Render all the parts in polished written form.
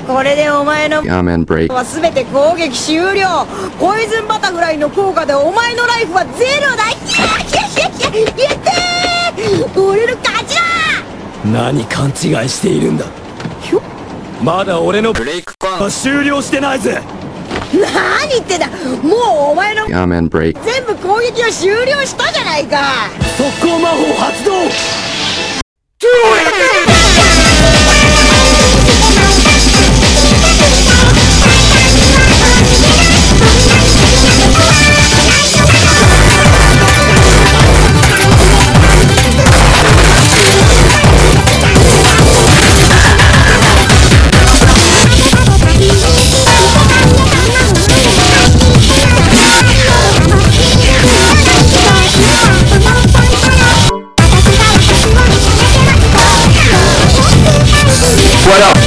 これでお前の Yaman break は全て攻撃終了。ポイズンバタフライの効果でお前のライフはゼロだ。やったー、俺の勝ちだ。 何勘違いしているんだ。まだ俺のブレイクは終了してないぜ。 何言ってんだ。もうお前の Yaman break 全部攻撃は終了したじゃないか。 速攻魔法発動。 What up?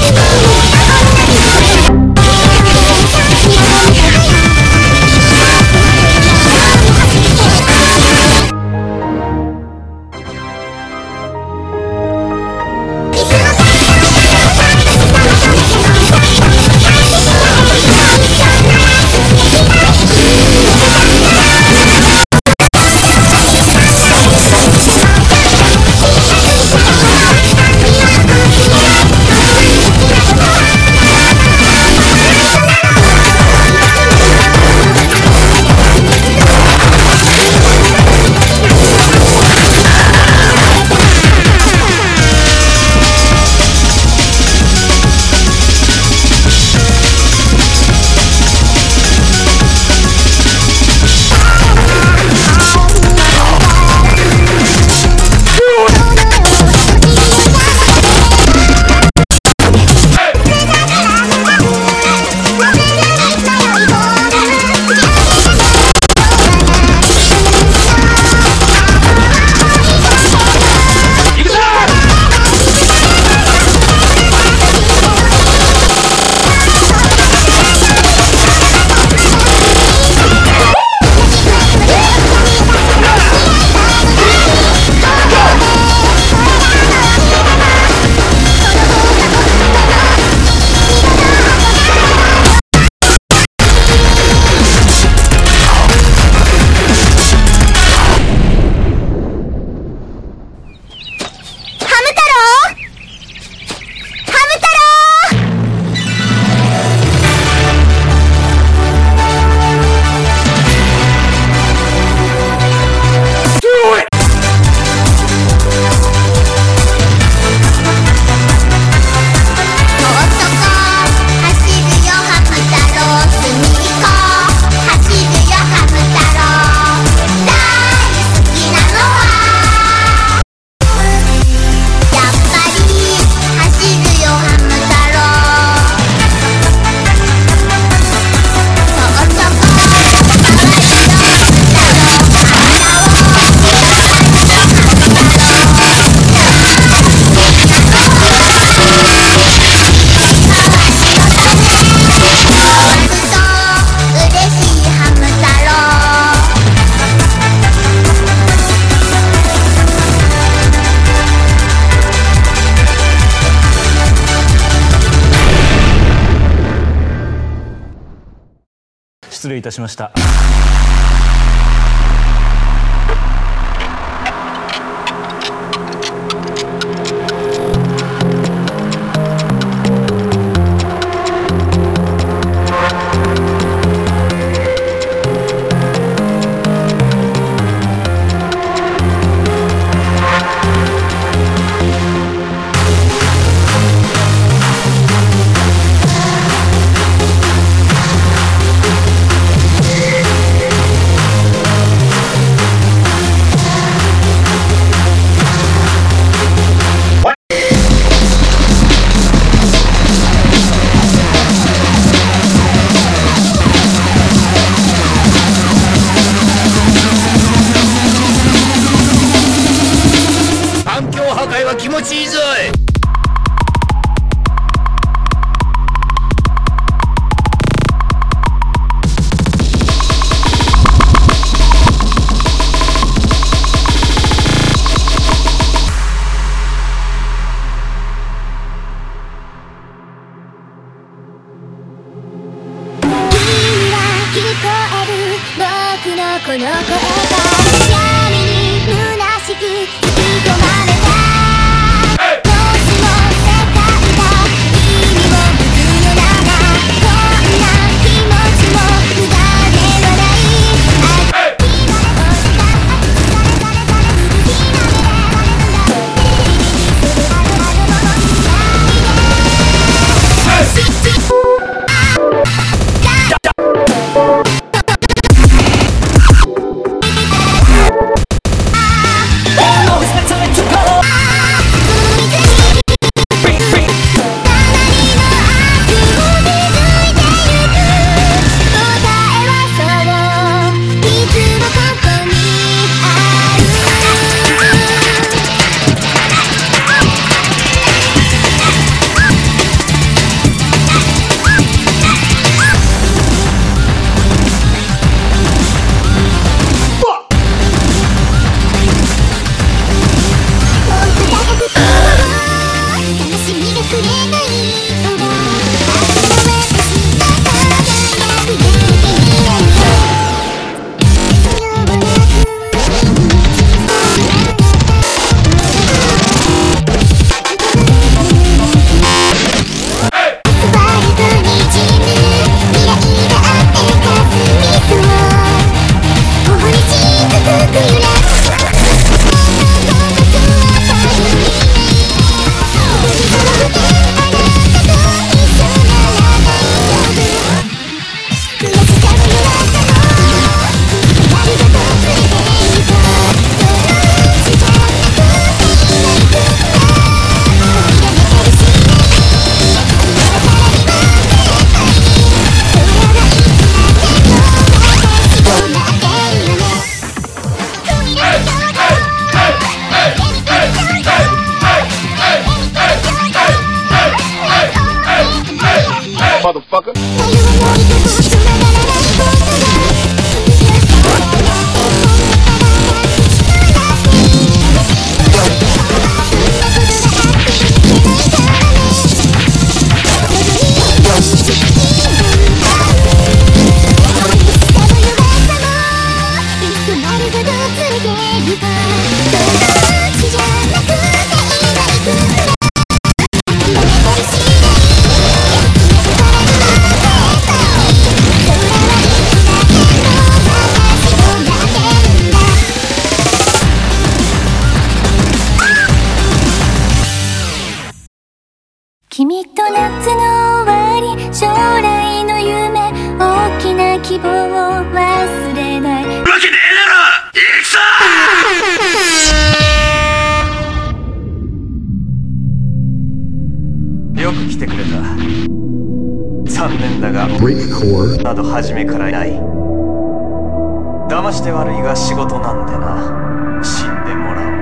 失礼いたしました。 える僕のこの声が闇に虚しく引き込まれた。もしも世界が意味を持つのならこんな気持ちも無駄ではない。 Motherfucker. 君と夏の終わり、将来の夢、大きな希望を忘れない。わけねえだろ、行くぞー。よく来てくれた。残念だがなど初めからいない。騙して悪いが仕事なんでな。死んでもらおう。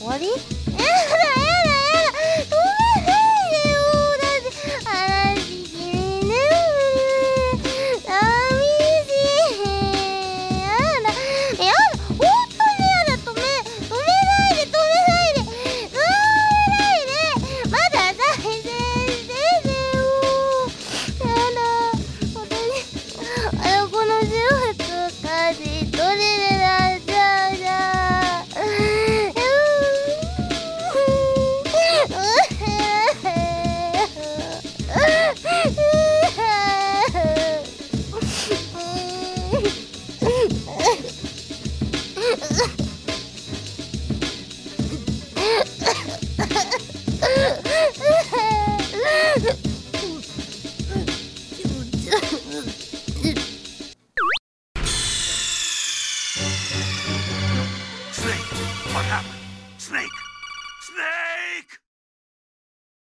わり？やだ止めないでよ。だって話しきれねえ。寂しい。やだ本当にやだ。止めないでまだ再生しててよ。やだ私この仕事かじ取れるなっちゃうじゃん。 Snake, what happened? Snake.